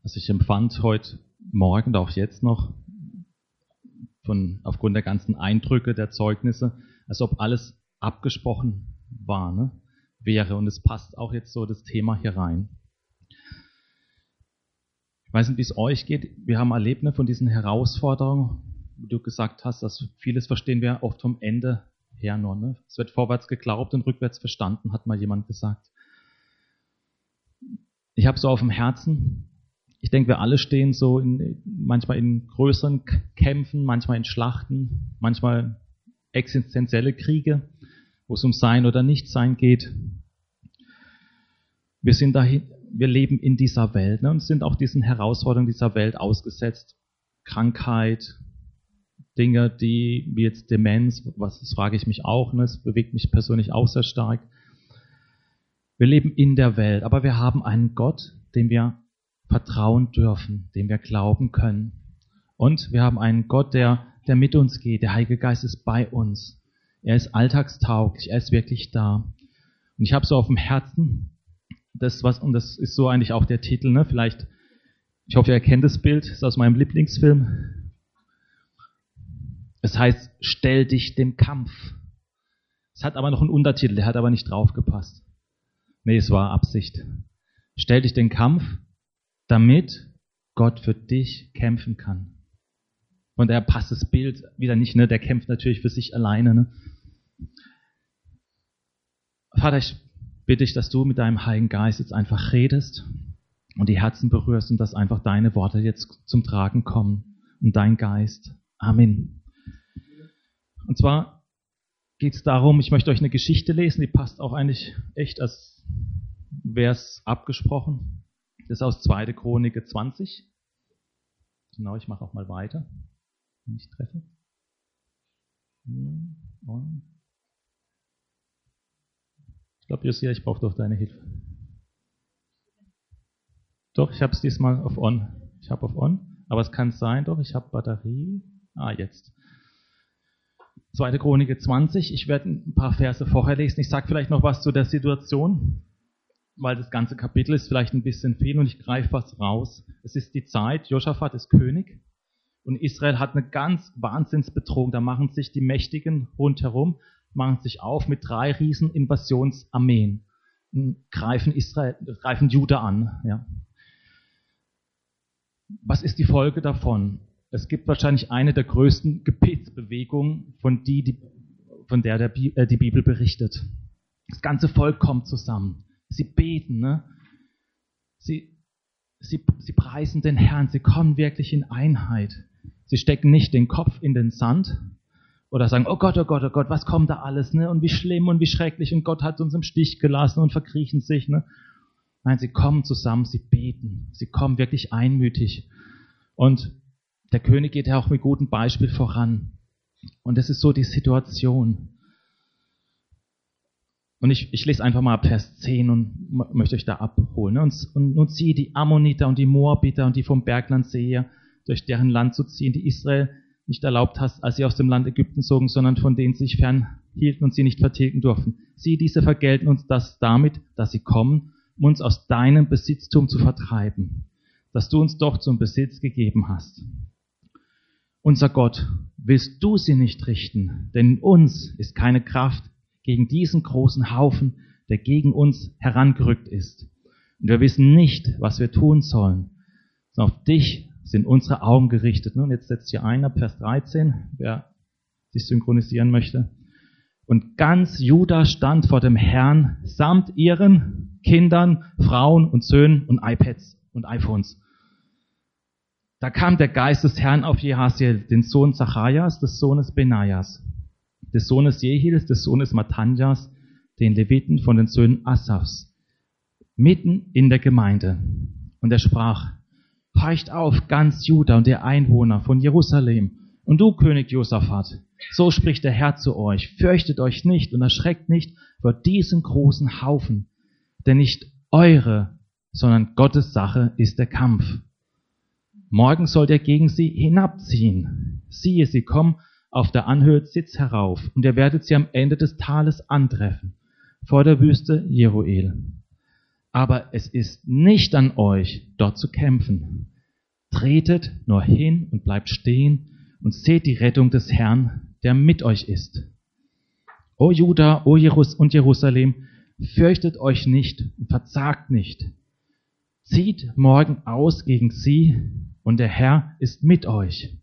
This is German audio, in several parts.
Also ich empfand heute Morgen und auch jetzt noch aufgrund der ganzen Eindrücke, der Zeugnisse, als ob alles abgesprochen wäre. Und es passt auch jetzt so das Thema hier rein. Ich weiß nicht, wie es euch geht. Wir haben erlebt von diesen Herausforderungen, wie du gesagt hast, dass vieles verstehen wir oft vom Ende her nur. Ne? Es wird vorwärts geglaubt und rückwärts verstanden, hat mal jemand gesagt. Ich habe so auf dem Herzen, ich denke, wir alle stehen so manchmal in größeren Kämpfen, manchmal in Schlachten, manchmal existenzielle Kriege, wo es um Sein oder Nichtsein geht. Wir leben in dieser Welt, und sind auch diesen Herausforderungen dieser Welt ausgesetzt. Krankheit, Dinge, wie jetzt Demenz, das frage ich mich auch, das bewegt mich persönlich auch sehr stark. Wir leben in der Welt, aber wir haben einen Gott, dem wir vertrauen dürfen, dem wir glauben können. Und wir haben einen Gott, der mit uns geht. Der Heilige Geist ist bei uns. Er ist alltagstauglich, er ist wirklich da. Und ich habe so auf dem Herzen, und das ist so eigentlich auch der Titel, vielleicht, ich hoffe, ihr kennt das Bild, das ist aus meinem Lieblingsfilm. Es heißt, stell dich dem Kampf. Es hat aber noch einen Untertitel, der hat aber nicht draufgepasst. Nee, es war Absicht. Stell dich den Kampf, damit Gott für dich kämpfen kann. Und daher passt das Bild wieder nicht, der kämpft natürlich für sich alleine. Vater, ich bitte dich, dass du mit deinem Heiligen Geist jetzt einfach redest und die Herzen berührst und dass einfach deine Worte jetzt zum Tragen kommen und dein Geist. Amen. Und zwar geht es darum, ich möchte euch eine Geschichte lesen, die passt auch eigentlich echt, als wäre es abgesprochen. Das ist aus 2. Chronik 20. Genau, ich mache auch mal weiter, wenn ich treffe. Ich glaube, Josia, ich brauche doch deine Hilfe. Doch, ich habe es diesmal auf On. Ich habe auf On, aber es kann sein, doch, ich habe Batterie. Jetzt. 2. Chronik 20. Ich werde ein paar Verse vorher lesen. Ich sage vielleicht noch was zu der Situation, weil das ganze Kapitel ist vielleicht ein bisschen viel und ich greife was raus. Es ist die Zeit, Josaphat ist König und Israel hat eine ganz Wahnsinnsbedrohung. Da machen sich die Mächtigen rundherum, machen sich auf mit 3 riesen Invasionsarmeen und greifen Juda an. Ja. Was ist die Folge davon? Es gibt wahrscheinlich eine der größten Gebetsbewegungen, von der die Bibel berichtet. Das ganze Volk kommt zusammen. Sie beten, Sie preisen den Herrn, sie kommen wirklich in Einheit. Sie stecken nicht den Kopf in den Sand oder sagen, oh Gott, was kommt da alles, und wie schlimm und wie schrecklich und Gott hat uns im Stich gelassen und verkriechen sich. Nein, sie kommen zusammen, sie beten, sie kommen wirklich einmütig. Und der König geht ja auch mit gutem Beispiel voran. Und das ist so die Situation. Und ich lese einfach mal ab Vers 10 und möchte euch da abholen. Und sie, die Ammoniter und die Moabiter und die vom Bergland Seir, durch deren Land zu ziehen, die Israel nicht erlaubt hast, als sie aus dem Land Ägypten zogen, sondern von denen sie sich fernhielten und sie nicht vertilgen durften. Sie, diese vergelten uns das damit, dass sie kommen, um uns aus deinem Besitztum zu vertreiben, das du uns doch zum Besitz gegeben hast. Unser Gott, willst du sie nicht richten? Denn in uns ist keine Kraft gegen diesen großen Haufen, der gegen uns herangerückt ist. Und wir wissen nicht, was wir tun sollen. Sondern auf dich sind unsere Augen gerichtet. Und jetzt setzt hier ein, ab Vers 13, wer sich synchronisieren möchte. Und ganz Juda stand vor dem Herrn samt ihren Kindern, Frauen und Söhnen und iPads und iPhones. Da kam der Geist des Herrn auf Jehasiel, den Sohn Zacharias, des Sohnes Benajas, des Sohnes Jehils, des Sohnes Mattanjas, den Leviten von den Söhnen Asafs, mitten in der Gemeinde. Und er sprach, horcht auf, ganz Juda und ihr Einwohner von Jerusalem, und du, König Josaphat, so spricht der Herr zu euch, fürchtet euch nicht und erschreckt nicht vor diesen großen Haufen, denn nicht eure, sondern Gottes Sache ist der Kampf. Morgen sollt ihr gegen sie hinabziehen. Siehe, sie kommen auf der Anhöhe Zitz herauf, und ihr werdet sie am Ende des Tales antreffen, vor der Wüste Jeruel. Aber es ist nicht an euch, dort zu kämpfen. Tretet nur hin und bleibt stehen und seht die Rettung des Herrn, der mit euch ist. O Juda, o Jerusalem, fürchtet euch nicht und verzagt nicht. Zieht morgen aus gegen sie und der Herr ist mit euch.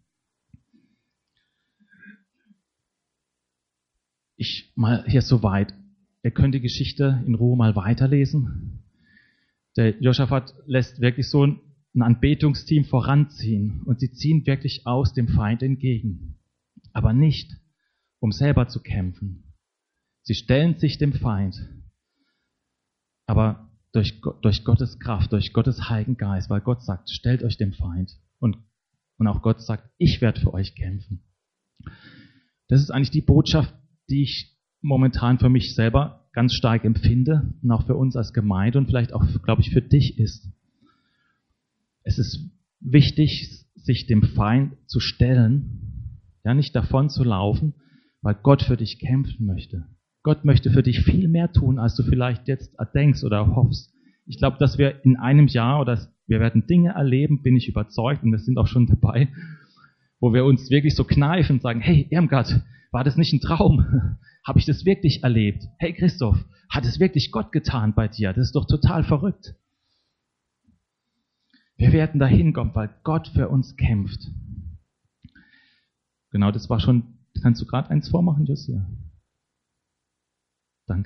Ich mal hier soweit. Ihr könnt die Geschichte in Ruhe mal weiterlesen. Der Josaphat lässt wirklich so ein Anbetungsteam voranziehen und sie ziehen wirklich aus dem Feind entgegen. Aber nicht, um selber zu kämpfen. Sie stellen sich dem Feind. Aber durch Gottes Kraft, durch Gottes Heiligen Geist, weil Gott sagt, stellt euch dem Feind. Und auch Gott sagt, ich werde für euch kämpfen. Das ist eigentlich die Botschaft, die ich momentan für mich selber ganz stark empfinde und auch für uns als Gemeinde und vielleicht auch, glaube ich, für dich ist. Es ist wichtig, sich dem Feind zu stellen, ja, nicht davon zu laufen, weil Gott für dich kämpfen möchte. Gott möchte für dich viel mehr tun, als du vielleicht jetzt denkst oder hoffst. Ich glaube, dass wir in einem Jahr oder wir werden Dinge erleben, bin ich überzeugt, und wir sind auch schon dabei, wo wir uns wirklich so kneifen und sagen, hey Irmgard, war das nicht ein Traum? Habe ich das wirklich erlebt? Hey Christoph, hat es wirklich Gott getan bei dir? Das ist doch total verrückt. Wir werden dahin kommen, weil Gott für uns kämpft. Genau, das war schon, kannst du gerade eins vormachen, Josia? Danke.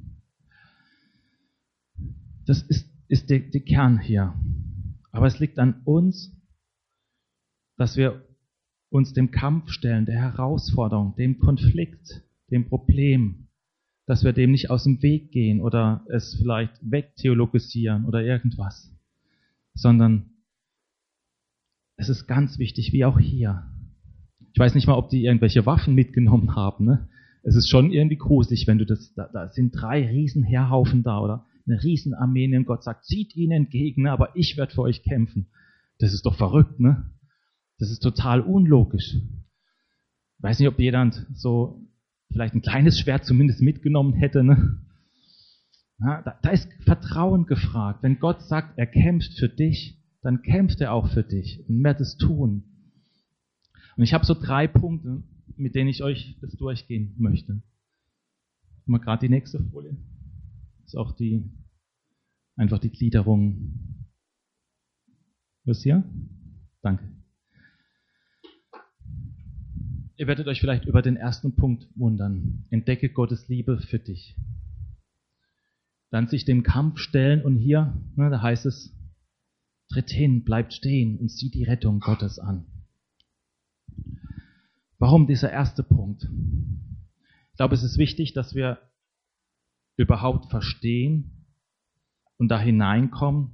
Das ist der Kern hier. Aber es liegt an uns, dass wir uns dem Kampf stellen, der Herausforderung, dem Konflikt, dem Problem, dass wir dem nicht aus dem Weg gehen oder es vielleicht wegtheologisieren oder irgendwas, sondern es ist ganz wichtig, wie auch hier. Ich weiß nicht mal, ob die irgendwelche Waffen mitgenommen haben. Ne? Es ist schon irgendwie gruselig, wenn du da sind 3 Riesenheerhaufen da oder eine Riesenarmee und Gott sagt, zieht ihnen entgegen, ne? Aber ich werde für euch kämpfen. Das ist doch verrückt, ne? Das ist total unlogisch. Ich weiß nicht, ob jemand so vielleicht ein kleines Schwert zumindest mitgenommen hätte. Ne? Ja, da ist Vertrauen gefragt. Wenn Gott sagt, er kämpft für dich, dann kämpft er auch für dich und wird es tun. Und ich habe so 3 Punkte, mit denen ich euch das durchgehen möchte. Mal gerade die nächste Folie. Das ist auch einfach die Gliederung. Was hier? Danke. Ihr werdet euch vielleicht über den ersten Punkt wundern. Entdecke Gottes Liebe für dich. Dann sich dem Kampf stellen und hier, da heißt es, tritt hin, bleibt stehen und sieh die Rettung Gottes an. Warum dieser erste Punkt? Ich glaube, es ist wichtig, dass wir überhaupt verstehen und da hineinkommen,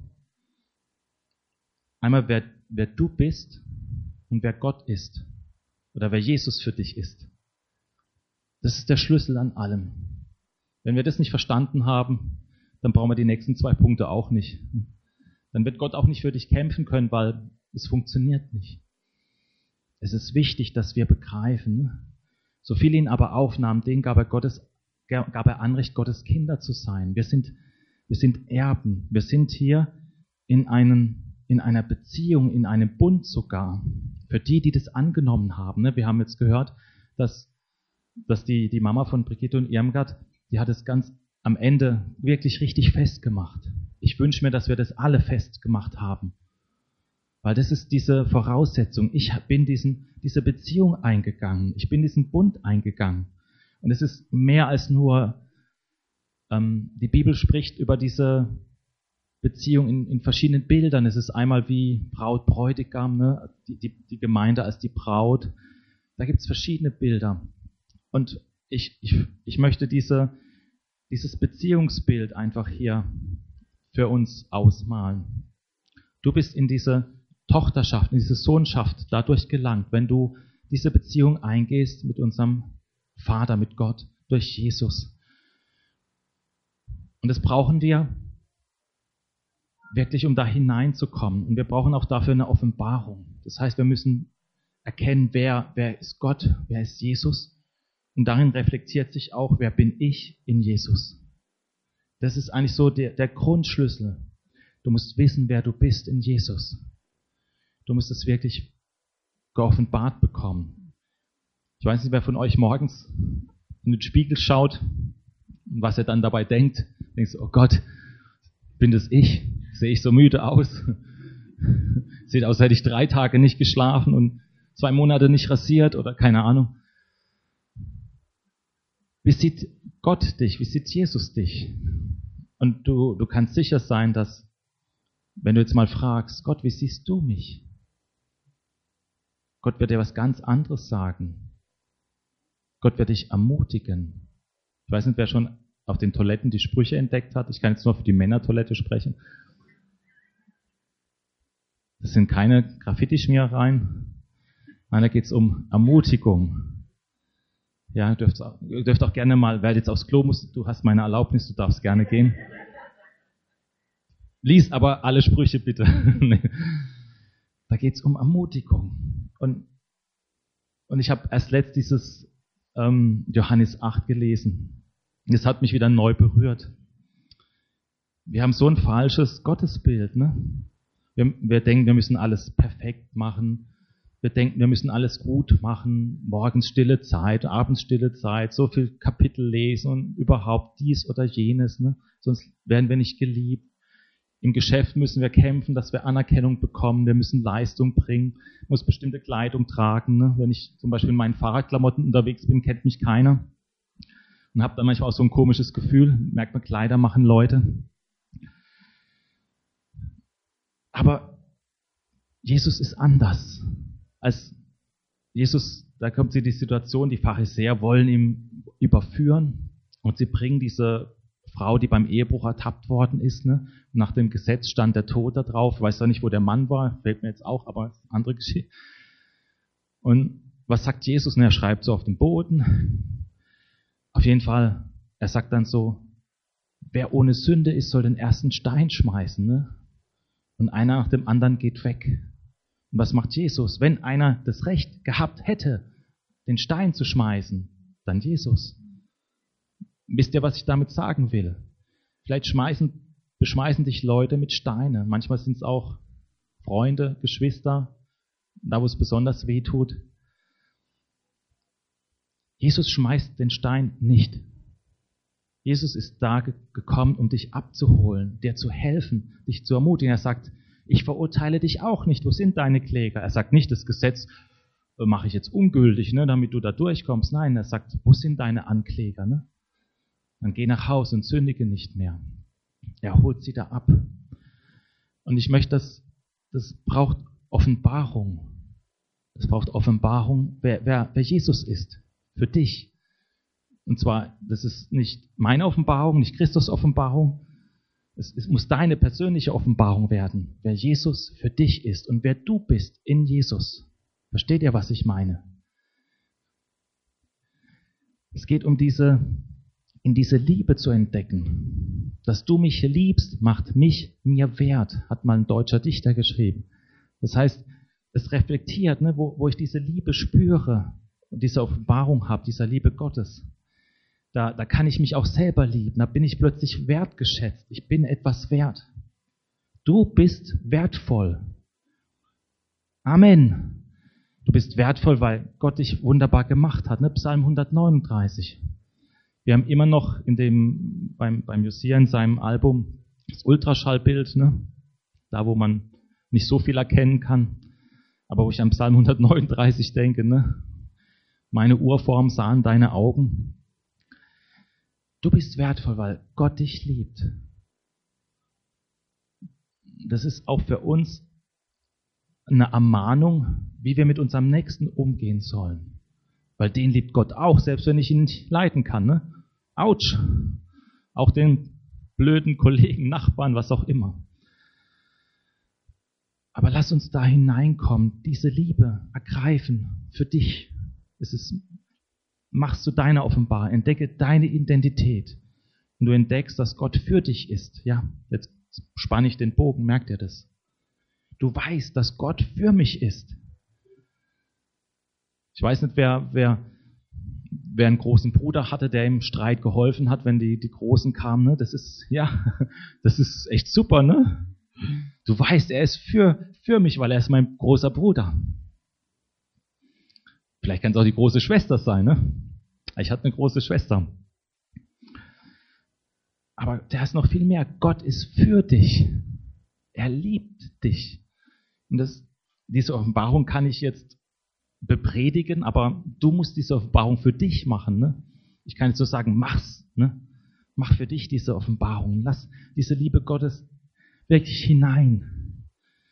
einmal wer du bist und wer Gott ist oder wer Jesus für dich ist. Das ist der Schlüssel an allem. Wenn wir das nicht verstanden haben, dann brauchen wir die nächsten 2 Punkte auch nicht. Dann wird Gott auch nicht für dich kämpfen können, weil es funktioniert nicht. Es ist wichtig, dass wir begreifen, so viel ihn aber aufnahm, denen gab er Anrecht, Gottes Kinder zu sein. Wir sind Erben. Wir sind hier in einer Beziehung, in einem Bund sogar. Für die das angenommen haben. Wir haben jetzt gehört, dass die Mama von Brigitte und Irmgard, die hat es ganz am Ende wirklich richtig festgemacht. Ich wünsche mir, dass wir das alle festgemacht haben. Weil das ist diese Voraussetzung. Ich bin diese Beziehung eingegangen. Ich bin diesen Bund eingegangen. Und es ist mehr als nur, die Bibel spricht über diese Beziehung in verschiedenen Bildern. Es ist einmal wie Braut, Bräutigam, ne? Die Gemeinde als die Braut. Da gibt es verschiedene Bilder. Und ich möchte dieses Beziehungsbild einfach hier für uns ausmalen. Du bist in diese Tochterschaft, in diese Sohnschaft dadurch gelangt, wenn du diese Beziehung eingehst mit unserem Vater, mit Gott, durch Jesus. Und das brauchen wir wirklich, um da hineinzukommen. Und wir brauchen auch dafür eine Offenbarung. Das heißt, wir müssen erkennen, wer ist Gott, wer ist Jesus. Und darin reflektiert sich auch, wer bin ich in Jesus. Das ist eigentlich so der Grundschlüssel. Du musst wissen, wer du bist in Jesus. Du musst es wirklich geoffenbart bekommen. Ich weiß nicht, wer von euch morgens in den Spiegel schaut und was er dann dabei denkt. Denkst du, oh Gott, bin das ich? Sehe ich so müde aus? Sieht aus, als hätte ich 3 Tage nicht geschlafen und 2 Monate nicht rasiert oder keine Ahnung. Wie sieht Gott dich? Wie sieht Jesus dich? Und du kannst sicher sein, dass, wenn du jetzt mal fragst, Gott, wie siehst du mich? Gott wird dir was ganz anderes sagen. Gott wird dich ermutigen. Ich weiß nicht, wer schon auf den Toiletten die Sprüche entdeckt hat. Ich kann jetzt nur für die Männertoilette sprechen. Das sind keine Graffiti-Schmierereien. Nein, da geht es um Ermutigung. Ja, ihr dürft auch gerne mal, wer jetzt aufs Klo muss, du hast meine Erlaubnis, du darfst gerne gehen. Lies aber alle Sprüche bitte. Da geht es um Ermutigung. Und ich habe erst letzt dieses Johannes 8 gelesen. Das hat mich wieder neu berührt. Wir haben so ein falsches Gottesbild. Ne? Wir denken, wir müssen alles perfekt machen. Wir denken, wir müssen alles gut machen. Morgens stille Zeit, abends stille Zeit, so viel Kapitel lesen und überhaupt dies oder jenes. Ne? Sonst werden wir nicht geliebt. Im Geschäft müssen wir kämpfen, dass wir Anerkennung bekommen. Wir müssen Leistung bringen, muss bestimmte Kleidung tragen. Ne? Wenn ich zum Beispiel in meinen Fahrradklamotten unterwegs bin, kennt mich keiner. Und habe dann manchmal auch so ein komisches Gefühl. Merkt man, Kleider machen Leute. Aber Jesus ist anders. Als Jesus, da kommt sie die Situation, die Pharisäer wollen ihn überführen und sie bringen diese Frau, die beim Ehebruch ertappt worden ist. Ne? Nach dem Gesetz stand der Tod da drauf. Ich weiß zwar nicht, wo der Mann war, fällt mir jetzt auch, aber das ist eine andere Geschichte. Und was sagt Jesus? Und er schreibt so auf den Boden. Auf jeden Fall, er sagt dann so, wer ohne Sünde ist, soll den ersten Stein schmeißen. Ne? Und einer nach dem anderen geht weg. Und was macht Jesus? Wenn einer das Recht gehabt hätte, den Stein zu schmeißen, dann Jesus. Wisst ihr, was ich damit sagen will? Vielleicht beschmeißen dich Leute mit Steinen. Manchmal sind es auch Freunde, Geschwister, da wo es besonders weh tut. Jesus schmeißt den Stein nicht. Jesus ist da gekommen, um dich abzuholen, dir zu helfen, dich zu ermutigen. Er sagt, ich verurteile dich auch nicht. Wo sind deine Kläger? Er sagt nicht, das Gesetz mache ich jetzt ungültig, ne, damit du da durchkommst. Nein, er sagt, wo sind deine Ankläger? Ne? Dann geh nach Hause und sündige nicht mehr. Er holt sie da ab. Und ich möchte, das braucht Offenbarung. Das braucht Offenbarung, wer Jesus ist. Für dich. Und zwar, das ist nicht meine Offenbarung, nicht Christus Offenbarung. Es muss deine persönliche Offenbarung werden, wer Jesus für dich ist und wer du bist in Jesus. Versteht ihr, was ich meine? Es geht um in diese Liebe zu entdecken. Dass du mich liebst, macht mich mir wert, hat mal ein deutscher Dichter geschrieben. Das heißt, es reflektiert, ne, wo ich diese Liebe spüre und diese Offenbarung habe, dieser Liebe Gottes. Da kann ich mich auch selber lieben. Da bin ich plötzlich wertgeschätzt. Ich bin etwas wert. Du bist wertvoll. Amen. Du bist wertvoll, weil Gott dich wunderbar gemacht hat. Ne? Psalm 139. Wir haben immer noch beim Josia in seinem Album das Ultraschallbild, ne? Da wo man nicht so viel erkennen kann. Aber wo ich an Psalm 139 denke, ne? Meine Urform sahen deine Augen. Du bist wertvoll, weil Gott dich liebt. Das ist auch für uns eine Ermahnung, wie wir mit unserem Nächsten umgehen sollen. Weil den liebt Gott auch, selbst wenn ich ihn nicht leiden kann. Ne? Autsch. Auch den blöden Kollegen, Nachbarn, was auch immer. Aber lass uns da hineinkommen, diese Liebe ergreifen für dich. Machst du deine Offenbarung, entdecke deine Identität. Und du entdeckst, dass Gott für dich ist. Ja, jetzt spanne ich den Bogen, merkt ihr das? Du weißt, dass Gott für mich ist. Ich weiß nicht, wer wer einen großen Bruder hatte, der im Streit geholfen hat, wenn die Großen kamen, ne? Das ist echt super, ne? Du weißt, er ist für mich, weil er ist mein großer Bruder. Vielleicht kann es auch die große Schwester sein, ne? Ich hatte eine große Schwester. Aber der ist noch viel mehr. Gott ist für dich. Er liebt dich. Und diese Offenbarung kann ich jetzt bepredigen, aber du musst diese Offenbarung für dich machen. Ne? Ich kann jetzt so sagen, mach's. Ne? Mach für dich diese Offenbarung. Lass diese Liebe Gottes wirklich hinein.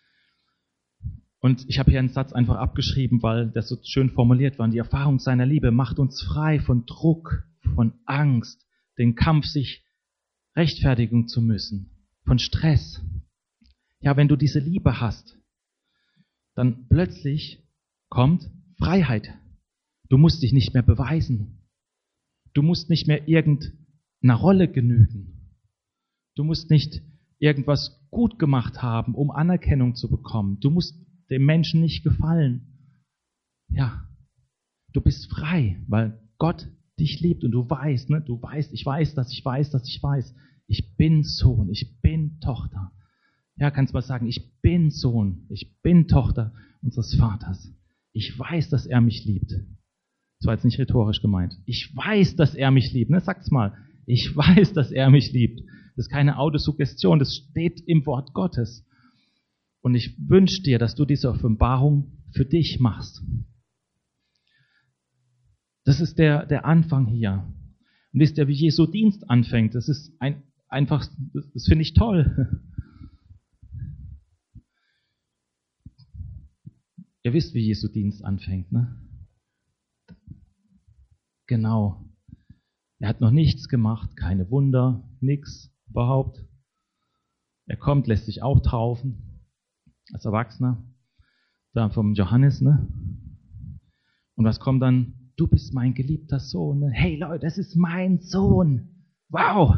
Und ich habe hier einen Satz einfach abgeschrieben, weil der so schön formuliert war. Und die Erfahrung seiner Liebe macht uns frei von Druck, von Angst, den Kampf, sich rechtfertigen zu müssen, von Stress. Ja, wenn du diese Liebe hast, dann plötzlich kommt Freiheit. Du musst dich nicht mehr beweisen. Du musst nicht mehr irgendeiner Rolle genügen. Du musst nicht irgendwas gut gemacht haben, um Anerkennung zu bekommen. Du musst dem Menschen nicht gefallen. Ja, du bist frei, weil Gott dich liebt und du weißt, ne? Du weißt, ich weiß. Ich bin Sohn, ich bin Tochter. Ja, kannst mal sagen, ich bin Sohn, ich bin Tochter unseres Vaters. Ich weiß, dass er mich liebt. Das war jetzt nicht rhetorisch gemeint. Ich weiß, dass er mich liebt. Ne? Sag's mal. Ich weiß, dass er mich liebt. Das ist keine Autosuggestion, das steht im Wort Gottes. Und ich wünsche dir, dass du diese Offenbarung für dich machst. Das ist der Anfang hier. Und wisst ihr, wie Jesu Dienst anfängt? Das ist einfach, das finde ich toll. Ihr wisst, wie Jesu Dienst anfängt, ne? Genau. Er hat noch nichts gemacht, keine Wunder, nichts überhaupt. Er kommt, lässt sich auch taufen, als Erwachsener, da vom Johannes, ne? Und was kommt dann? Du bist mein geliebter Sohn. Ne? Hey Leute, das ist mein Sohn. Wow!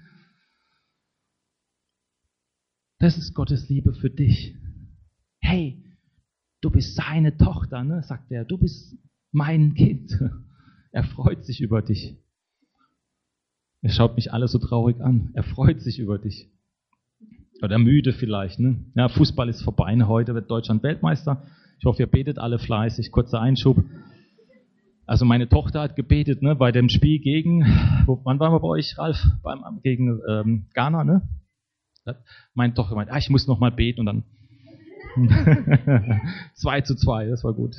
Das ist Gottes Liebe für dich. Hey, du bist seine Tochter, ne? Sagt er. Du bist mein Kind. Er freut sich über dich. Er schaut mich alle so traurig an. Er freut sich über dich. Oder müde vielleicht. Ne? Ja, Fußball ist vorbei. Ne? Heute wird Deutschland Weltmeister. Ich hoffe, ihr betet alle fleißig. Kurzer Einschub. Also meine Tochter hat gebetet, ne, bei dem Spiel gegen, wann waren wir bei euch, Ralf? Gegen Ghana, ne? Meine Tochter meint, ich muss noch mal beten und dann 2:2, das war gut.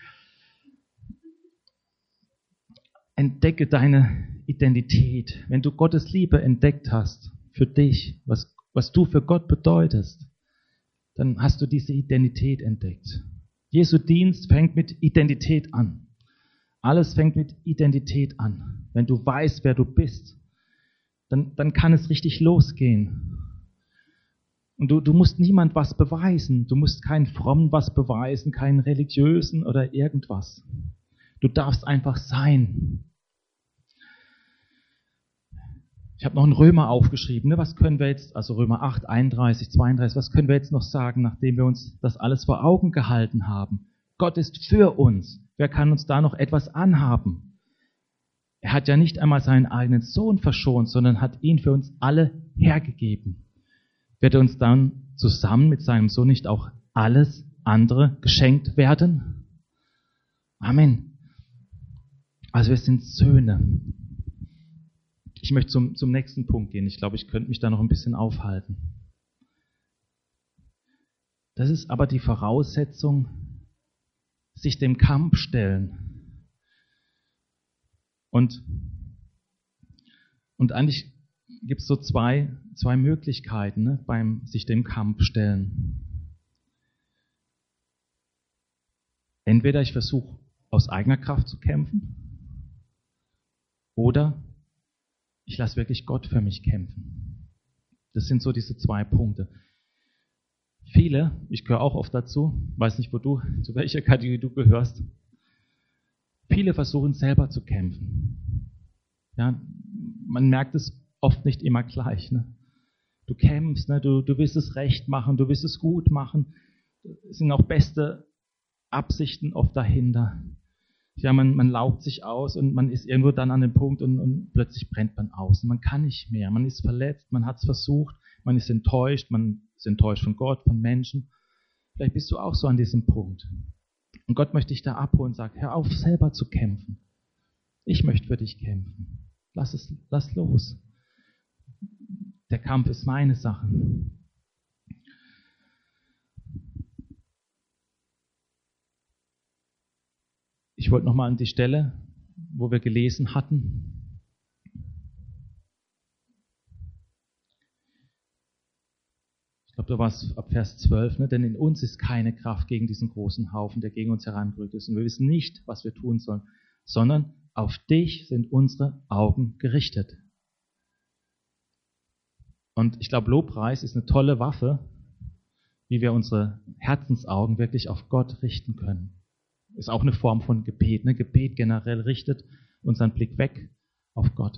Entdecke deine Identität. Wenn du Gottes Liebe entdeckt hast für dich, was du für Gott bedeutest, dann hast du diese Identität entdeckt. Jesu Dienst fängt mit Identität an. Alles fängt mit Identität an. Wenn du weißt, wer du bist, dann kann es richtig losgehen. Und du musst niemand was beweisen. Du musst keinen Frommen was beweisen, keinen Religiösen oder irgendwas. Du darfst einfach sein. Ich habe noch einen Römer aufgeschrieben. Ne? Was können wir jetzt, also Römer 8, 31, 32, was können wir jetzt noch sagen, nachdem wir uns das alles vor Augen gehalten haben? Gott ist für uns. Wer kann uns da noch etwas anhaben? Er hat ja nicht einmal seinen eigenen Sohn verschont, sondern hat ihn für uns alle hergegeben. Wird uns dann zusammen mit seinem Sohn nicht auch alles andere geschenkt werden? Amen. Also wir sind Söhne. Ich möchte zum nächsten Punkt gehen. Ich glaube, ich könnte mich da noch ein bisschen aufhalten. Das ist aber die Voraussetzung, sich dem Kampf stellen. Und eigentlich gibt es so zwei Möglichkeiten, ne, beim sich dem Kampf stellen. Entweder ich versuche aus eigener Kraft zu kämpfen oder ich lasse wirklich Gott für mich kämpfen. Das sind so diese zwei Punkte. Viele, ich gehöre auch oft dazu, weiß nicht, zu welcher Kategorie du gehörst, viele versuchen selber zu kämpfen. Ja, man merkt es oft nicht immer gleich. Ne? Du kämpfst, ne? Du willst es recht machen, du willst es gut machen. Es sind auch beste Absichten oft dahinter. ja, man laugt sich aus und man ist irgendwo dann an dem Punkt und plötzlich brennt man aus. Und man kann nicht mehr, man ist verletzt, man hat es versucht, man ist enttäuscht von Gott, von Menschen. Vielleicht bist du auch so an diesem Punkt. Und Gott möchte dich da abholen und sagt, hör auf, selber zu kämpfen. Ich möchte für dich kämpfen. Lass los. Der Kampf ist meine Sache. Ich wollte nochmal an die Stelle, wo wir gelesen hatten. Ich glaube, da war es ab Vers 12, ne? Denn in uns ist keine Kraft gegen diesen großen Haufen, der gegen uns herangerückt ist. Und wir wissen nicht, was wir tun sollen, sondern auf dich sind unsere Augen gerichtet. Und ich glaube, Lobpreis ist eine tolle Waffe, wie wir unsere Herzensaugen wirklich auf Gott richten können. Ist auch eine Form von Gebet. Ne? Gebet generell richtet unseren Blick weg auf Gott.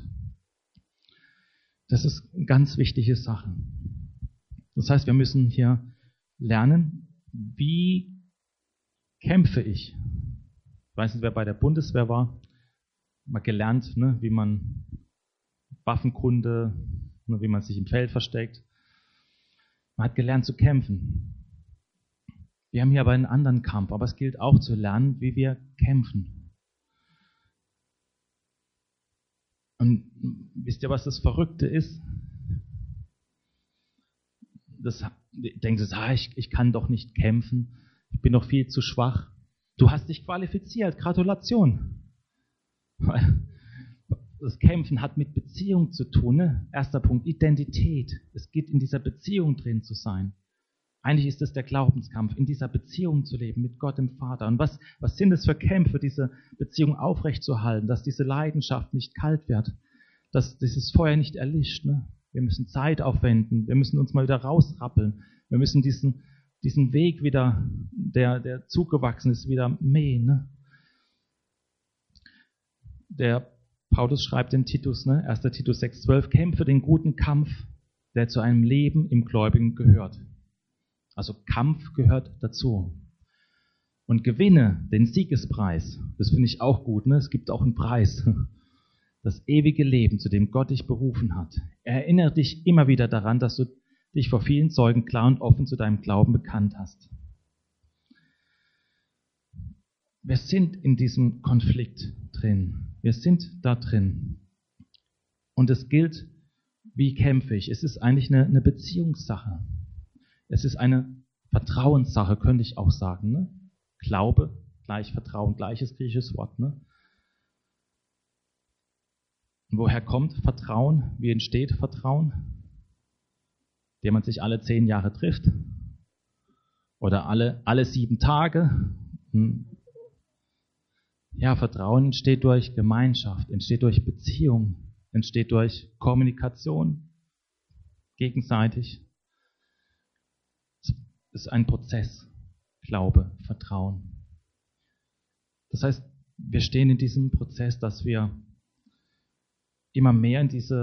Das ist eine ganz wichtige Sache. Das heißt, wir müssen hier lernen, wie kämpfe ich? Ich weiß nicht, wer bei der Bundeswehr war. Mal gelernt, ne, wie man Waffenkunde, ne, wie man sich im Feld versteckt. Man hat gelernt zu kämpfen. Wir haben hier aber einen anderen Kampf, aber es gilt auch zu lernen, wie wir kämpfen. Und wisst ihr, was das Verrückte ist? Denkst du, ich kann doch nicht kämpfen, ich bin doch viel zu schwach. Du hast dich qualifiziert, Gratulation. Das Kämpfen hat mit Beziehung zu tun. Ne? Erster Punkt, Identität. Es geht in dieser Beziehung drin zu sein. Eigentlich ist es der Glaubenskampf, in dieser Beziehung zu leben mit Gott dem Vater. Und was sind es für Kämpfe, diese Beziehung aufrechtzuerhalten, dass diese Leidenschaft nicht kalt wird, dass dieses Feuer nicht erlischt. Ne? Wir müssen Zeit aufwenden, wir müssen uns mal wieder rausrappeln, wir müssen diesen Weg wieder, der zugewachsen ist, wieder mähen. Ne? Der Paulus schreibt in Titus, 1. Titus 6,12, kämpfe den guten Kampf, der zu einem Leben im Gläubigen gehört. Also Kampf gehört dazu. Und gewinne den Siegespreis. Das finde ich auch gut. Ne? Es gibt auch einen Preis. Das ewige Leben, zu dem Gott dich berufen hat. Erinnere dich immer wieder daran, dass du dich vor vielen Zeugen klar und offen zu deinem Glauben bekannt hast. Wir sind in diesem Konflikt drin. Wir sind da drin. Und es gilt, wie kämpfe ich? Es ist eigentlich eine Beziehungssache. Es ist eine Vertrauenssache, könnte ich auch sagen. Ne? Glaube, gleich Vertrauen, gleiches griechisches Wort. Ne? Und woher kommt Vertrauen? Wie entsteht Vertrauen? Indem man sich alle 10 Jahre trifft? Oder alle 7 Tage? Ja, Vertrauen entsteht durch Gemeinschaft, entsteht durch Beziehung, entsteht durch Kommunikation, gegenseitig. Es ist ein Prozess, Glaube, Vertrauen. Das heißt, wir stehen in diesem Prozess, dass wir immer mehr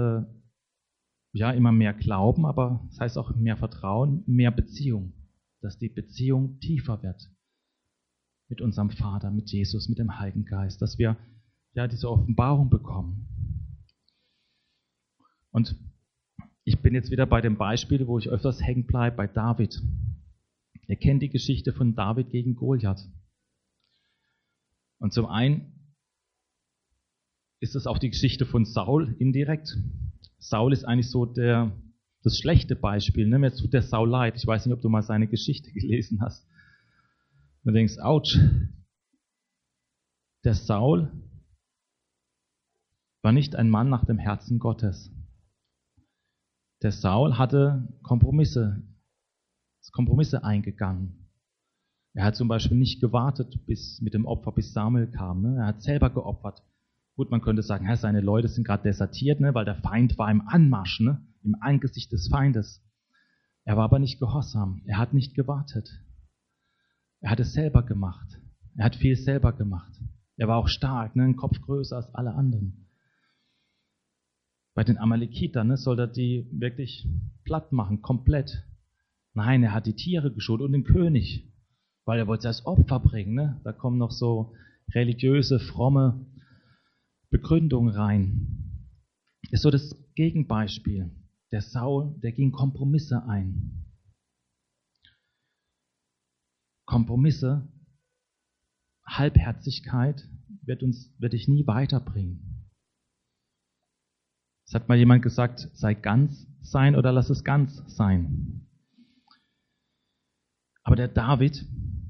immer mehr glauben, aber das heißt auch mehr Vertrauen, mehr Beziehung, dass die Beziehung tiefer wird mit unserem Vater, mit Jesus, mit dem Heiligen Geist, dass wir diese Offenbarung bekommen. Und ich bin jetzt wieder bei dem Beispiel, wo ich öfters hängen bleibe, bei David. Ihr kennt die Geschichte von David gegen Goliath. Und zum einen ist es auch die Geschichte von Saul indirekt. Saul ist eigentlich so das schlechte Beispiel. Ne? Mir tut der Saul leid. Ich weiß nicht, ob du mal seine Geschichte gelesen hast. Und du denkst, ouch. Der Saul war nicht ein Mann nach dem Herzen Gottes. Der Saul hatte Kompromisse eingegangen. Er hat zum Beispiel nicht gewartet mit dem Opfer, bis Samuel kam. Ne? Er hat selber geopfert. Gut, man könnte sagen, seine Leute sind gerade desertiert, ne? Weil der Feind war im Anmarsch, ne? Im Angesicht des Feindes. Er war aber nicht gehorsam. Er hat nicht gewartet. Er hat es selber gemacht. Er hat viel selber gemacht. Er war auch stark, ne? Ein Kopf größer als alle anderen. Bei den Amalekitern, ne, soll er die wirklich platt machen, komplett. Nein, er hat die Tiere geschont und den König, weil er wollte es als Opfer bringen. Ne? Da kommen noch so religiöse, fromme Begründung rein. Ist so das Gegenbeispiel. Der Saul, der ging Kompromisse ein. Kompromisse, Halbherzigkeit wird dich nie weiterbringen. Es hat mal jemand gesagt, sei ganz sein oder lass es ganz sein. Aber der David,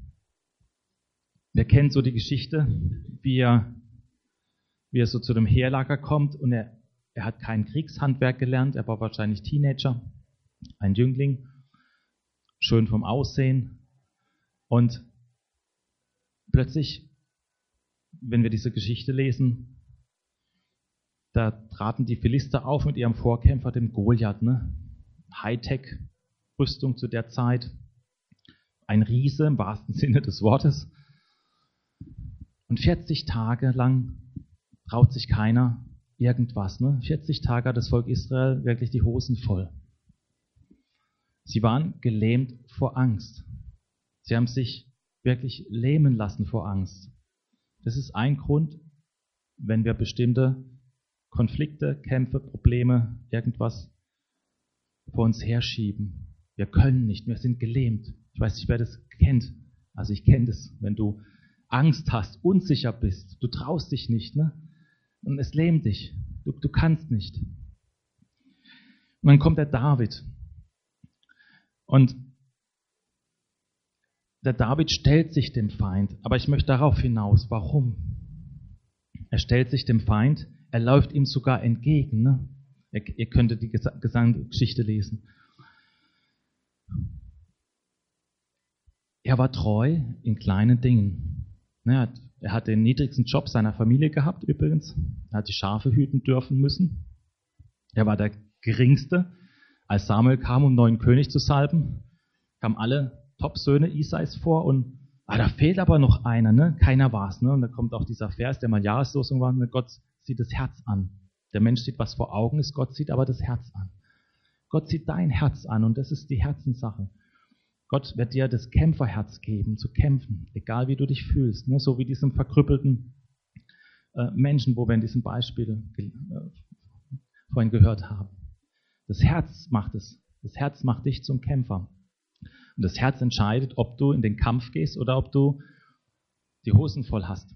wir kennen so die Geschichte, wie er so zu dem Heerlager kommt und er hat kein Kriegshandwerk gelernt, er war wahrscheinlich Teenager, ein Jüngling, schön vom Aussehen. Und plötzlich, wenn wir diese Geschichte lesen, da traten die Philister auf mit ihrem Vorkämpfer, dem Goliath, ne? Hightech-Rüstung zu der Zeit, ein Riese im wahrsten Sinne des Wortes. Und 40 Tage lang traut sich keiner irgendwas. Ne? 40 Tage hat das Volk Israel wirklich die Hosen voll. Sie waren gelähmt vor Angst. Sie haben sich wirklich lähmen lassen vor Angst. Das ist ein Grund, wenn wir bestimmte Konflikte, Kämpfe, Probleme, irgendwas vor uns herschieben. Wir können nicht, wir sind gelähmt. Ich weiß nicht, wer das kennt. Also ich kenne das, wenn du Angst hast, unsicher bist, du traust dich nicht, ne? Und es lähmt dich. Du kannst nicht. Und dann kommt der David. Und der David stellt sich dem Feind. Aber ich möchte darauf hinaus. Warum? Er stellt sich dem Feind. Er läuft ihm sogar entgegen. Ne? Ihr könntet die Geschichte lesen. Er war treu in kleinen Dingen. Er hat den niedrigsten Job seiner Familie gehabt übrigens. Er hat die Schafe hüten dürfen müssen. Er war der Geringste. Als Samuel kam, um neuen König zu salben, kamen alle Top-Söhne Isais vor und da fehlt aber noch einer, ne? Keiner war's, ne? Und da kommt auch dieser Vers, der mal Jahreslosung war, ne? Gott sieht das Herz an. Der Mensch sieht, was vor Augen ist, Gott sieht aber das Herz an. Gott sieht dein Herz an und das ist die Herzenssache. Gott wird dir das Kämpferherz geben, zu kämpfen, egal wie du dich fühlst. Ne? So wie diesem verkrüppelten Menschen, wo wir in diesem Beispiel vorhin gehört haben. Das Herz macht es. Das Herz macht dich zum Kämpfer. Und das Herz entscheidet, ob du in den Kampf gehst oder ob du die Hosen voll hast.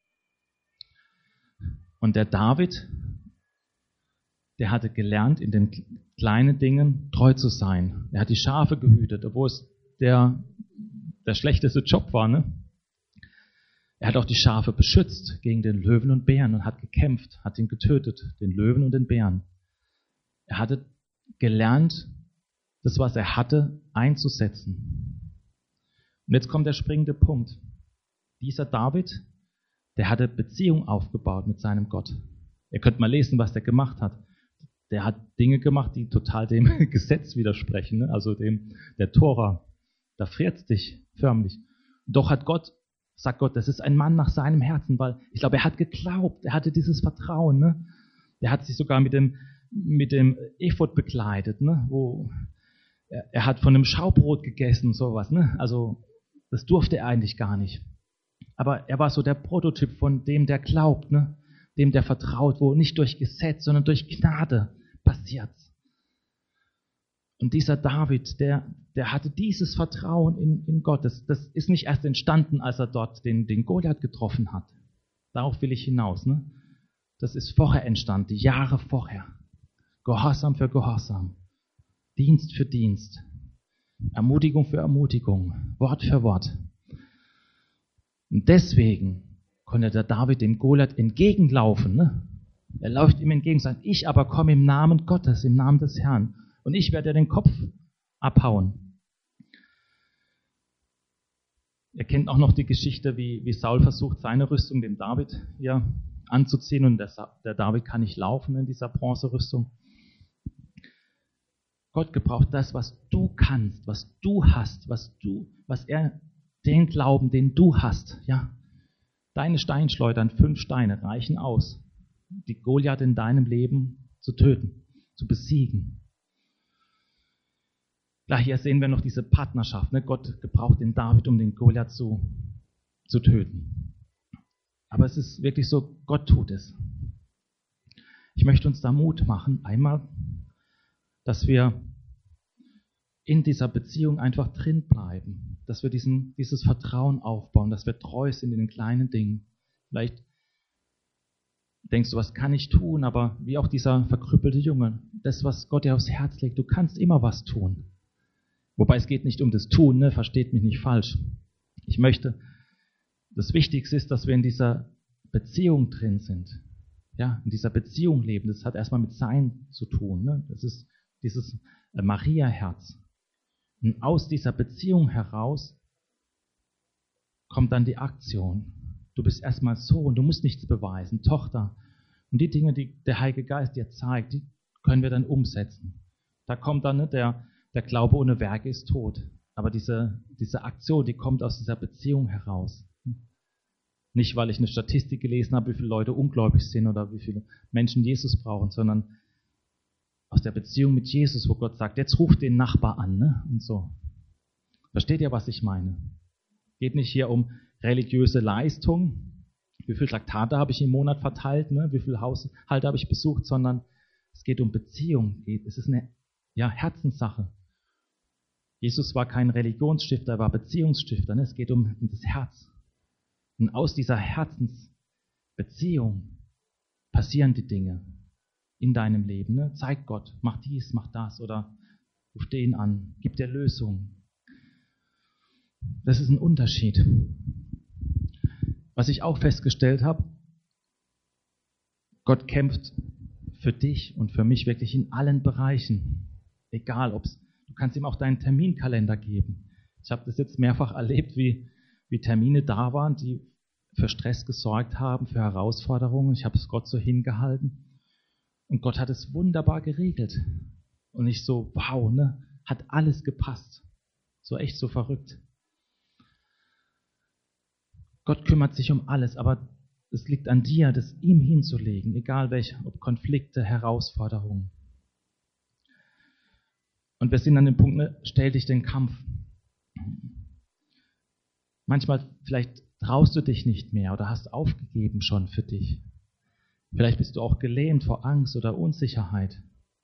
Und der David, der hatte gelernt, in den kleinen Dingen treu zu sein. Er hat die Schafe gehütet, obwohl es der schlechteste Job war. Ne? Er hat auch die Schafe beschützt gegen den Löwen und Bären und hat gekämpft, hat ihn getötet, den Löwen und den Bären. Er hatte gelernt, das, was er hatte, einzusetzen. Und jetzt kommt der springende Punkt. Dieser David, der hatte Beziehung aufgebaut mit seinem Gott. Ihr könnt mal lesen, was der gemacht hat. Der hat Dinge gemacht, die total dem Gesetz widersprechen, ne? Also der Tora. Da friert dich förmlich. Doch sagt Gott, das ist ein Mann nach seinem Herzen, weil ich glaube, er hat geglaubt, er hatte dieses Vertrauen. Ne? Er hat sich sogar mit dem Ephod bekleidet, ne? Wo er hat von einem Schaubrot gegessen und sowas. Ne? Also das durfte er eigentlich gar nicht. Aber er war so der Prototyp von dem, der glaubt, ne? Dem, der vertraut, wo nicht durch Gesetz, sondern durch Gnade passiert. Und dieser David, der hatte dieses Vertrauen in Gott. Das ist nicht erst entstanden, als er dort den Goliath getroffen hat. Darauf will ich hinaus. Ne? Das ist vorher entstanden, die Jahre vorher. Gehorsam für Gehorsam. Dienst für Dienst. Ermutigung für Ermutigung. Wort für Wort. Und deswegen konnte der David dem Goliath entgegenlaufen. Ne? Er läuft ihm entgegen und sagt, ich aber komme im Namen Gottes, im Namen des Herrn. Und ich werde den Kopf abhauen. Ihr kennt auch noch die Geschichte, wie Saul versucht, seine Rüstung dem David hier anzuziehen. Und der David kann nicht laufen in dieser Bronzerüstung. Gott gebraucht das, was du kannst, was du hast, den Glauben, den du hast. Ja? Deine Steinschleudern, 5 Steine reichen aus, die Goliath in deinem Leben zu töten, zu besiegen. Klar, hier sehen wir noch diese Partnerschaft. Ne? Gott gebraucht den David, um den Goliath zu töten. Aber es ist wirklich so, Gott tut es. Ich möchte uns da Mut machen, einmal, dass wir in dieser Beziehung einfach drin bleiben, dass wir dieses Vertrauen aufbauen, dass wir treu sind in den kleinen Dingen. Vielleicht denkst du, was kann ich tun? Aber wie auch dieser verkrüppelte Junge, das, was Gott dir aufs Herz legt, du kannst immer was tun. Wobei es geht nicht um das Tun, ne? Versteht mich nicht falsch. Ich möchte, das Wichtigste ist, dass wir in dieser Beziehung drin sind. Ja, in dieser Beziehung leben. Das hat erstmal mit Sein zu tun. Ne? Das ist dieses Maria-Herz. Und aus dieser Beziehung heraus kommt dann die Aktion. Du bist erstmal Sohn, du musst nichts beweisen, Tochter. Und die Dinge, die der Heilige Geist dir zeigt, die können wir dann umsetzen. Da kommt dann, ne, der Glaube ohne Werke ist tot. Aber diese Aktion, die kommt aus dieser Beziehung heraus. Nicht, weil ich eine Statistik gelesen habe, wie viele Leute ungläubig sind oder wie viele Menschen Jesus brauchen, sondern aus der Beziehung mit Jesus, wo Gott sagt, jetzt ruft den Nachbar an, ne? Und so. Versteht ihr, was ich meine? Geht nicht hier um religiöse Leistung, wie viele Traktate habe ich im Monat verteilt, ne? Wie viele Haushalte habe ich besucht, sondern es geht um Beziehung. Es ist eine Herzenssache. Jesus war kein Religionsstifter, er war Beziehungsstifter. Ne? Es geht um das Herz. Und aus dieser Herzensbeziehung passieren die Dinge in deinem Leben. Ne? Zeig Gott, mach dies, mach das oder ruf den an, gib dir Lösung. Das ist ein Unterschied. Was ich auch festgestellt habe, Gott kämpft für dich und für mich wirklich in allen Bereichen. Egal, du kannst ihm auch deinen Terminkalender geben. Ich habe das jetzt mehrfach erlebt, wie Termine da waren, die für Stress gesorgt haben, für Herausforderungen. Ich habe es Gott so hingehalten. Und Gott hat es wunderbar geregelt. Und ich so, wow, ne, hat alles gepasst. So echt so verrückt. Gott kümmert sich um alles, aber es liegt an dir, das ihm hinzulegen, egal welche, ob Konflikte, Herausforderungen. Und wir sind an dem Punkt, ne, stell dich den Kampf. Manchmal vielleicht traust du dich nicht mehr oder hast aufgegeben schon für dich. Vielleicht bist du auch gelähmt vor Angst oder Unsicherheit.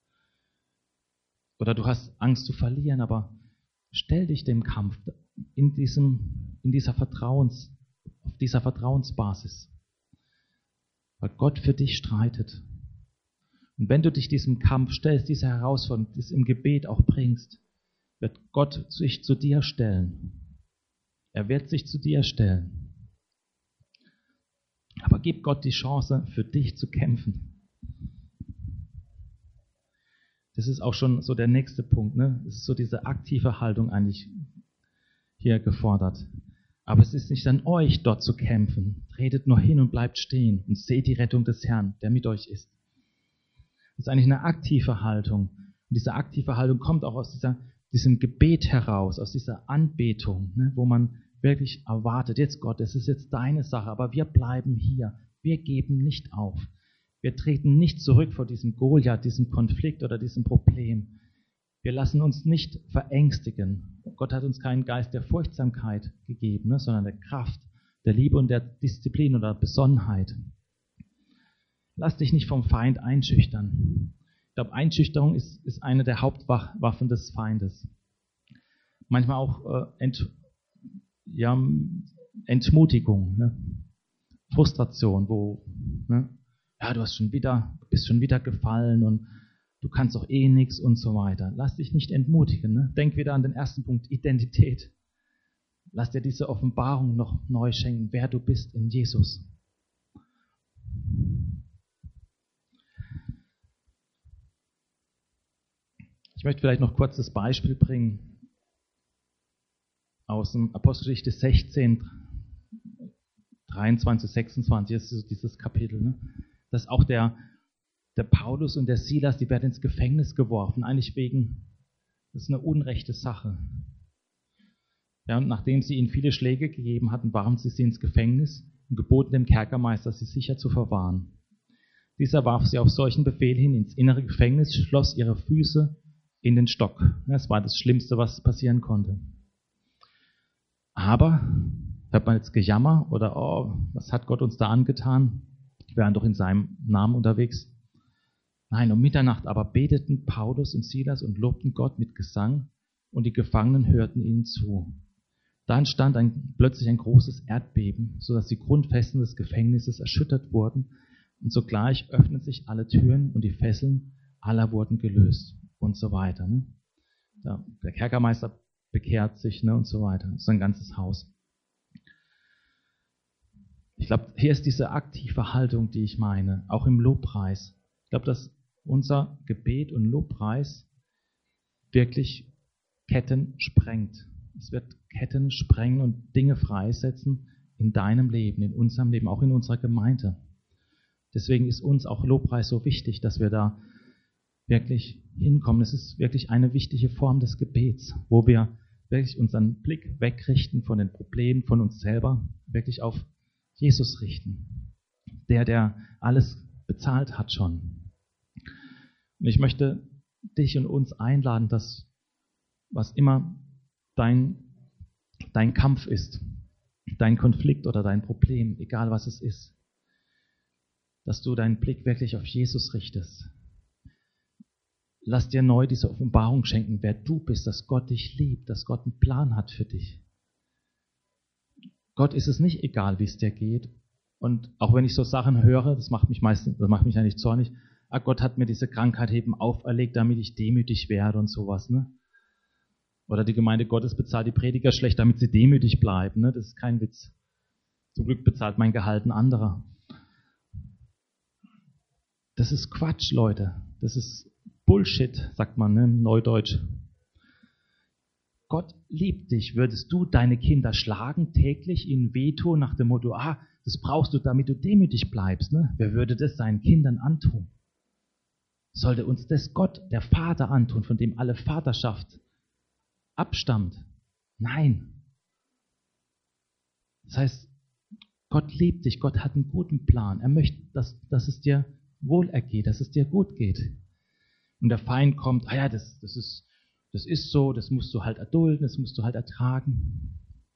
Oder du hast Angst zu verlieren, aber stell dich dem Kampf auf dieser Vertrauensbasis. Weil Gott für dich streitet. Und wenn du dich diesem Kampf stellst, dieser Herausforderung, das im Gebet auch bringst, wird Gott sich zu dir stellen. Er wird sich zu dir stellen. Aber gib Gott die Chance, für dich zu kämpfen. Das ist auch schon so der nächste Punkt. Ne? Es ist so diese aktive Haltung eigentlich hier gefordert. Aber es ist nicht an euch, dort zu kämpfen. Tretet nur hin und bleibt stehen und seht die Rettung des Herrn, der mit euch ist. Das ist eigentlich eine aktive Haltung. Und diese aktive Haltung kommt auch aus diesem Gebet heraus, aus dieser Anbetung, ne, wo man wirklich erwartet, jetzt Gott, es ist jetzt deine Sache, aber wir bleiben hier. Wir geben nicht auf. Wir treten nicht zurück vor diesem Goliath, diesem Konflikt oder diesem Problem. Wir lassen uns nicht verängstigen. Gott hat uns keinen Geist der Furchtsamkeit gegeben, ne, sondern der Kraft, der Liebe und der Disziplin oder Besonnenheit. Lass dich nicht vom Feind einschüchtern. Ich glaube, Einschüchterung ist eine der Hauptwaffen des Feindes. Manchmal auch Entmutigung, ne? Frustration, wo ne? Ja, du bist schon wieder gefallen und du kannst doch eh nichts und so weiter. Lass dich nicht entmutigen. Ne? Denk wieder an den ersten Punkt, Identität. Lass dir diese Offenbarung noch neu schenken, wer du bist in Jesus. Ich möchte vielleicht noch kurz das Beispiel bringen aus dem Apostelgeschichte 16, 23, 26, das ist dieses Kapitel. Ne? Dass auch der Paulus und der Silas, die werden ins Gefängnis geworfen, eigentlich das ist eine unrechte Sache. Ja, und nachdem sie ihnen viele Schläge gegeben hatten, warfen sie ins Gefängnis und geboten dem Kerkermeister, sie sicher zu verwahren. Dieser warf sie auf solchen Befehl hin ins innere Gefängnis, schloss ihre Füße in den Stock. Das war das Schlimmste, was passieren konnte. Aber Hört man jetzt Gejammer oder, oh, was hat Gott uns da angetan? Wir waren doch in seinem Namen unterwegs. Nein, um Mitternacht aber beteten Paulus und Silas und lobten Gott mit Gesang und die Gefangenen hörten ihnen zu. Da entstand plötzlich ein großes Erdbeben, sodass die Grundfesten des Gefängnisses erschüttert wurden und sogleich öffneten sich alle Türen und die Fesseln aller wurden gelöst und so weiter. Ne? Der Kerkermeister bekehrt sich, ne, und so weiter. Sein ganzes Haus. Ich glaube, hier ist diese aktive Haltung, die ich meine, auch im Lobpreis. Ich glaube, dass unser Gebet und Lobpreis wirklich Ketten sprengt. Es wird Ketten sprengen und Dinge freisetzen in deinem Leben, in unserem Leben, auch in unserer Gemeinde. Deswegen ist uns auch Lobpreis so wichtig, dass wir da wirklich hinkommen. Es ist wirklich eine wichtige Form des Gebets, wo wir wirklich unseren Blick wegrichten von den Problemen, von uns selber, wirklich auf Jesus richten. Der alles bezahlt hat schon. Und ich möchte dich und uns einladen, dass was immer dein Kampf ist, dein Konflikt oder dein Problem, egal was es ist, dass du deinen Blick wirklich auf Jesus richtest. Lass dir neu diese Offenbarung schenken, wer du bist, dass Gott dich liebt, dass Gott einen Plan hat für dich. Gott ist es nicht egal, wie es dir geht. Und auch wenn ich so Sachen höre, das macht mich eigentlich zornig, Gott hat mir diese Krankheit eben auferlegt, damit ich demütig werde und sowas, ne? Oder die Gemeinde Gottes bezahlt die Prediger schlecht, damit sie demütig bleiben, ne? Das ist kein Witz. Zum Glück bezahlt mein Gehalt ein anderer. Das ist Quatsch, Leute. Das ist Bullshit, sagt man, ne, im Neudeutsch. Gott liebt dich. Würdest du deine Kinder schlagen, täglich ihnen wehtun, nach dem Motto, das brauchst du, damit du demütig bleibst, ne? Wer würde das seinen Kindern antun? Sollte uns das Gott, der Vater, antun, von dem alle Vaterschaft abstammt? Nein. Das heißt, Gott liebt dich, Gott hat einen guten Plan. Er möchte, dass es dir wohlergeht, dass es dir gut geht. Und der Feind kommt, das ist so, das musst du halt erdulden, das musst du halt ertragen.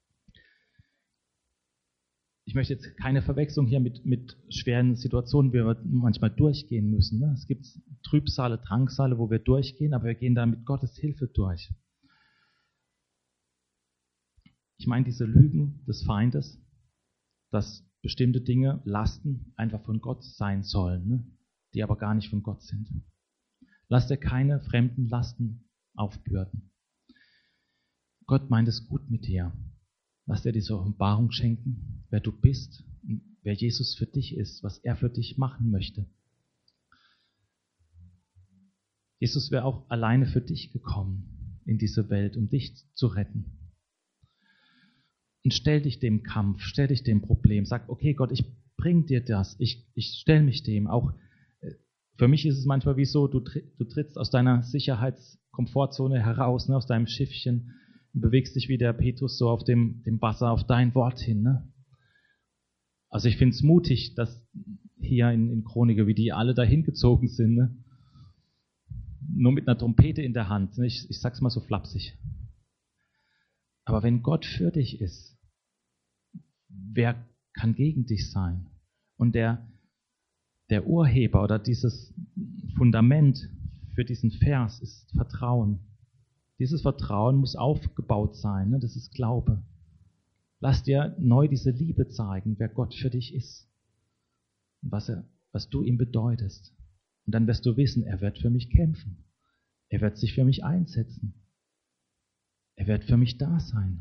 Ich möchte jetzt keine Verwechslung hier mit schweren Situationen, wie wir manchmal durchgehen müssen. Ne? Es gibt Trübsale, Drangsale, wo wir durchgehen, aber wir gehen da mit Gottes Hilfe durch. Ich meine diese Lügen des Feindes, dass bestimmte Dinge, Lasten einfach von Gott sein sollen, ne? Die aber gar nicht von Gott sind. Lass dir keine fremden Lasten aufbürden. Gott meint es gut mit dir. Lass dir diese Offenbarung schenken, wer du bist, wer Jesus für dich ist, was er für dich machen möchte. Jesus wäre auch alleine für dich gekommen in diese Welt, um dich zu retten. Und stell dich dem Kampf, stell dich dem Problem. Sag, okay Gott, ich bring dir das. Ich stell mich dem. Auch für mich ist es manchmal wie so, du trittst aus deiner Sicherheitskomfortzone heraus, ne, aus deinem Schiffchen und bewegst dich wie der Petrus so auf dem Wasser, auf dein Wort hin. Ne? Also ich finde es mutig, dass hier in Chroniker, wie die alle dahin gezogen sind, ne? Nur mit einer Trompete in der Hand. Ne? Ich sag's mal so flapsig. Aber wenn Gott für dich ist, wer kann gegen dich sein? Und der Urheber oder dieses Fundament für diesen Vers ist Vertrauen. Dieses Vertrauen muss aufgebaut sein, ne? Das ist Glaube. Lass dir neu diese Liebe zeigen, wer Gott für dich ist und was du ihm bedeutest. Und dann wirst du wissen, er wird für mich kämpfen. Er wird sich für mich einsetzen. Er wird für mich da sein.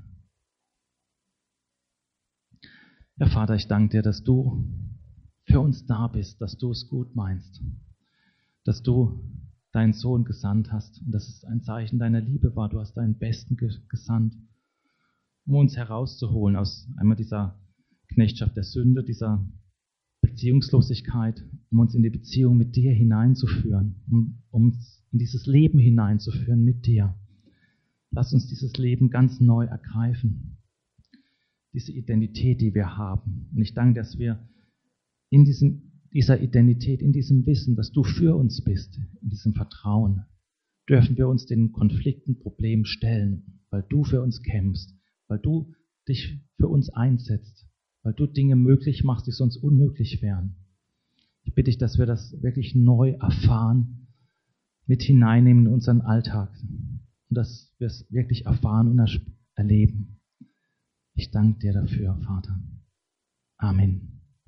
Ja, Vater, ich danke dir, dass du für uns da bist, dass du es gut meinst, dass du deinen Sohn gesandt hast und dass es ein Zeichen deiner Liebe war. Du hast deinen Besten gesandt, um uns herauszuholen aus einmal dieser Knechtschaft der Sünde, dieser Beziehungslosigkeit, um uns in die Beziehung mit dir hineinzuführen, um uns in dieses Leben hineinzuführen mit dir. Lass uns dieses Leben ganz neu ergreifen, diese Identität, die wir haben. Und ich danke, dass wir in dieser Identität, in diesem Wissen, dass du für uns bist, in diesem Vertrauen, dürfen wir uns den Konflikten, Problemen stellen, weil du für uns kämpfst, weil du dich für uns einsetzt, weil du Dinge möglich machst, die sonst unmöglich wären. Ich bitte dich, dass wir das wirklich neu erfahren, mit hineinnehmen in unseren Alltag und dass wir es wirklich erfahren und erleben. Ich danke dir dafür, Vater. Amen.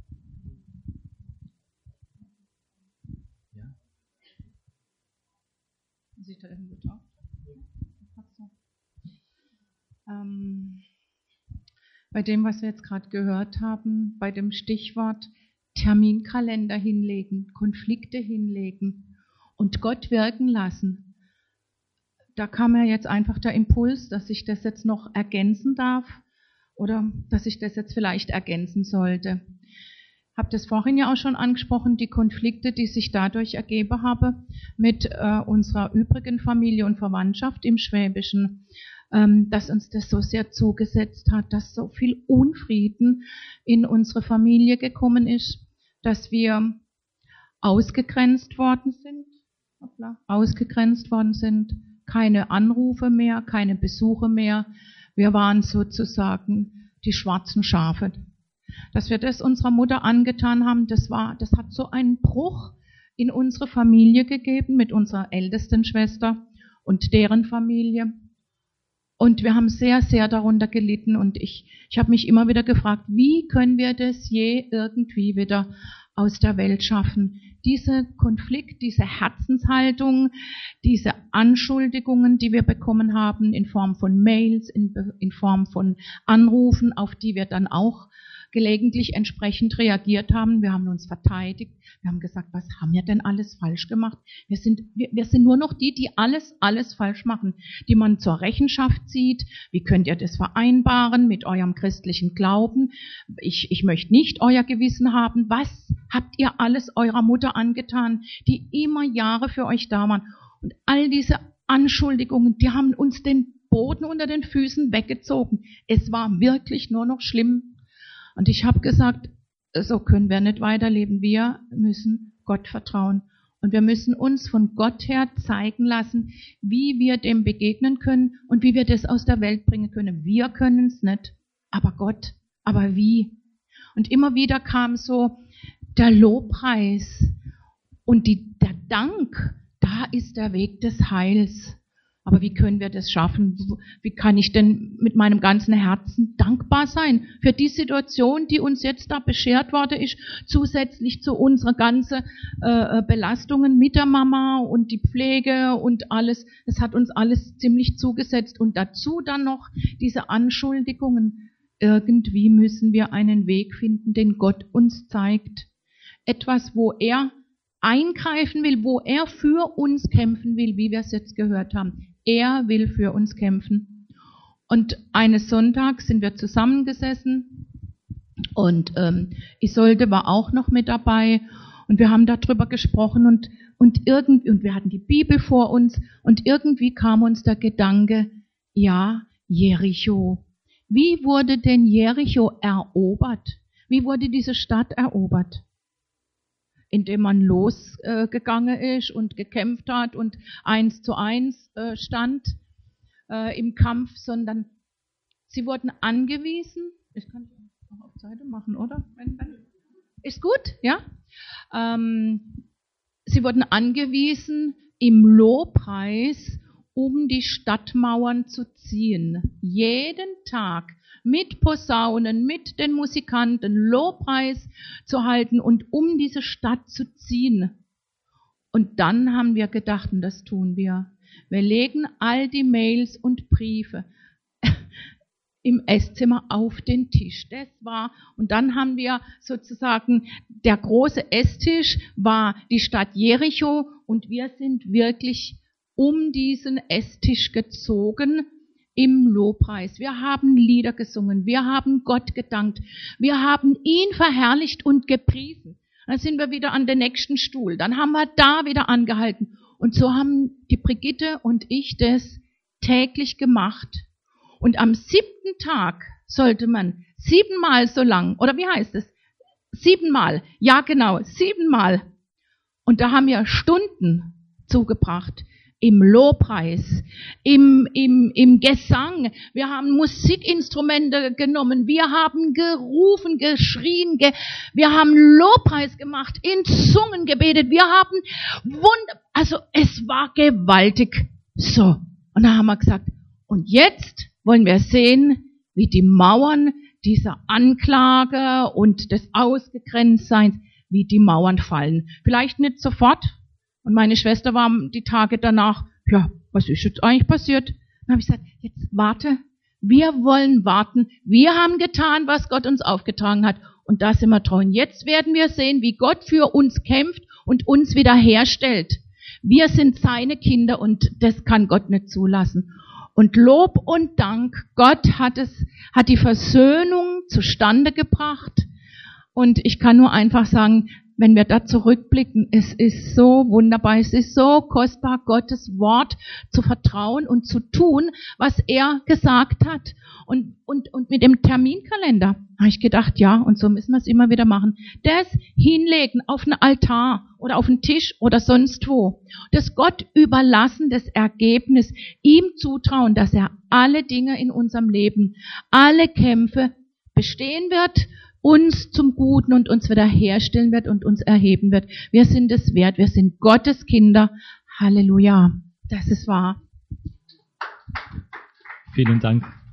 Sieht da irgendwo drauf? Bei dem, was wir jetzt gerade gehört haben, bei dem Stichwort Terminkalender hinlegen, Konflikte hinlegen und Gott wirken lassen, da kam mir jetzt einfach der Impuls, dass ich das jetzt noch ergänzen darf oder dass ich das jetzt vielleicht ergänzen sollte. Ich habe das vorhin ja auch schon angesprochen, die Konflikte, die sich dadurch ergeben haben mit unserer übrigen Familie und Verwandtschaft im Schwäbischen, dass uns das so sehr zugesetzt hat, dass so viel Unfrieden in unsere Familie gekommen ist, dass wir ausgegrenzt worden sind, keine Anrufe mehr, keine Besuche mehr. Wir waren sozusagen die schwarzen Schafe. Dass wir das unserer Mutter angetan haben, das hat so einen Bruch in unsere Familie gegeben mit unserer ältesten Schwester und deren Familie. Und wir haben sehr, sehr darunter gelitten und ich habe mich immer wieder gefragt, wie können wir das je irgendwie wieder aus der Welt schaffen? Diese Konflikt, diese Herzenshaltung, diese Anschuldigungen, die wir bekommen haben in Form von Mails, in Form von Anrufen, auf die wir dann auch gelegentlich entsprechend reagiert haben. Wir haben uns verteidigt. Wir haben gesagt, was haben wir denn alles falsch gemacht? Wir sind nur noch die alles falsch machen, die man zur Rechenschaft zieht. Wie könnt ihr das vereinbaren mit eurem christlichen Glauben? Ich möchte nicht euer Gewissen haben. Was habt ihr alles eurer Mutter angetan, die immer Jahre für euch da waren? Und all diese Anschuldigungen, die haben uns den Boden unter den Füßen weggezogen. Es war wirklich nur noch schlimm. Und ich habe gesagt, so können wir nicht weiterleben. Wir müssen Gott vertrauen. Und wir müssen uns von Gott her zeigen lassen, wie wir dem begegnen können und wie wir das aus der Welt bringen können. Wir können es nicht, aber Gott, aber wie? Und immer wieder kam so der Lobpreis und der Dank, da ist der Weg des Heils. Aber wie können wir das schaffen? Wie kann ich denn mit meinem ganzen Herzen dankbar sein für die Situation, die uns jetzt da beschert worden ist, zusätzlich zu unserer ganzen Belastungen mit der Mama und die Pflege und alles. Das hat uns alles ziemlich zugesetzt. Und dazu dann noch diese Anschuldigungen. Irgendwie müssen wir einen Weg finden, den Gott uns zeigt. Etwas, wo er eingreifen will, wo er für uns kämpfen will, wie wir es jetzt gehört haben. Er will für uns kämpfen. Und eines Sonntags sind wir zusammengesessen und Isolde war auch noch mit dabei und wir haben darüber gesprochen und wir hatten die Bibel vor uns und irgendwie kam uns der Gedanke, ja, Jericho. Wie wurde denn Jericho erobert? Wie wurde diese Stadt erobert? Indem man losgegangen ist und gekämpft hat und 1:1 stand im Kampf, sondern sie wurden angewiesen. Ich kann auch auf Seite machen, oder? Ist gut, ja? Sie wurden angewiesen, im Lobpreis um die Stadtmauern zu ziehen. Jeden Tag mit Posaunen, mit den Musikanten Lobpreis zu halten und um diese Stadt zu ziehen. Und dann haben wir gedacht, und das tun wir, wir legen all die Mails und Briefe im Esszimmer auf den Tisch. Und dann haben wir sozusagen, der große Esstisch war die Stadt Jericho und wir sind wirklich um diesen Esstisch gezogen im Lobpreis. Wir haben Lieder gesungen, wir haben Gott gedankt, wir haben ihn verherrlicht und gepriesen. Dann sind wir wieder an den nächsten Stuhl, dann haben wir da wieder angehalten. Und so haben die Brigitte und ich das täglich gemacht. Und am 7. Tag sollte man 7-mal so lang, oder wie heißt es? 7-mal, ja genau, 7-mal. Und da haben wir Stunden zugebracht im Lobpreis, im Gesang. Wir haben Musikinstrumente genommen. Wir haben gerufen, geschrien. Wir haben Lobpreis gemacht, in Zungen gebetet. Wir haben also es war gewaltig. So. Und da haben wir gesagt, und jetzt wollen wir sehen, wie die Mauern dieser Anklage und des Ausgegrenztseins, wie die Mauern fallen. Vielleicht nicht sofort. Und meine Schwester war die Tage danach, ja, was ist jetzt eigentlich passiert? Dann habe ich gesagt, jetzt warte. Wir wollen warten. Wir haben getan, was Gott uns aufgetragen hat. Und da sind wir treu. Und jetzt werden wir sehen, wie Gott für uns kämpft und uns wiederherstellt. Wir sind seine Kinder und das kann Gott nicht zulassen. Und Lob und Dank, Gott hat die Versöhnung zustande gebracht. Und ich kann nur einfach sagen, wenn wir da zurückblicken, es ist so wunderbar, es ist so kostbar, Gottes Wort zu vertrauen und zu tun, was er gesagt hat. Und mit dem Terminkalender habe ich gedacht, ja, und so müssen wir es immer wieder machen. Das hinlegen auf einen Altar oder auf einen Tisch oder sonst wo. Das Gott überlassen, das Ergebnis, ihm zutrauen, dass er alle Dinge in unserem Leben, alle Kämpfe bestehen wird, uns zum Guten und uns wiederherstellen wird und uns erheben wird. Wir sind es wert, wir sind Gottes Kinder. Halleluja. Das ist wahr. Vielen Dank.